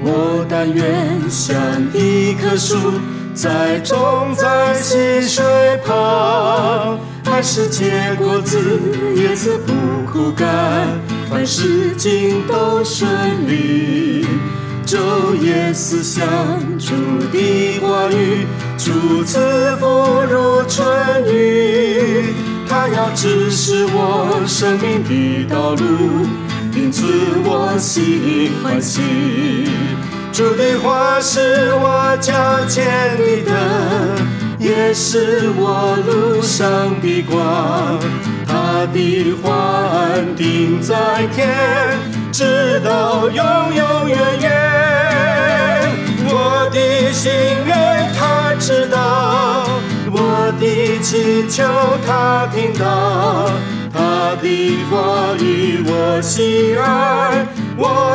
我但愿像一棵树，栽种在溪水旁，还是结果子，叶子不枯干，凡事尽都顺利。昼夜思想主的话语，主赐福如春雨。他要指示我生命的道路，因此我心欢喜。主的话是我脚前的灯，也是我路上的光。他的话安定在天，直到永永远远。我的心愿他知道，我的祈求他听到。他的话语我喜爱，我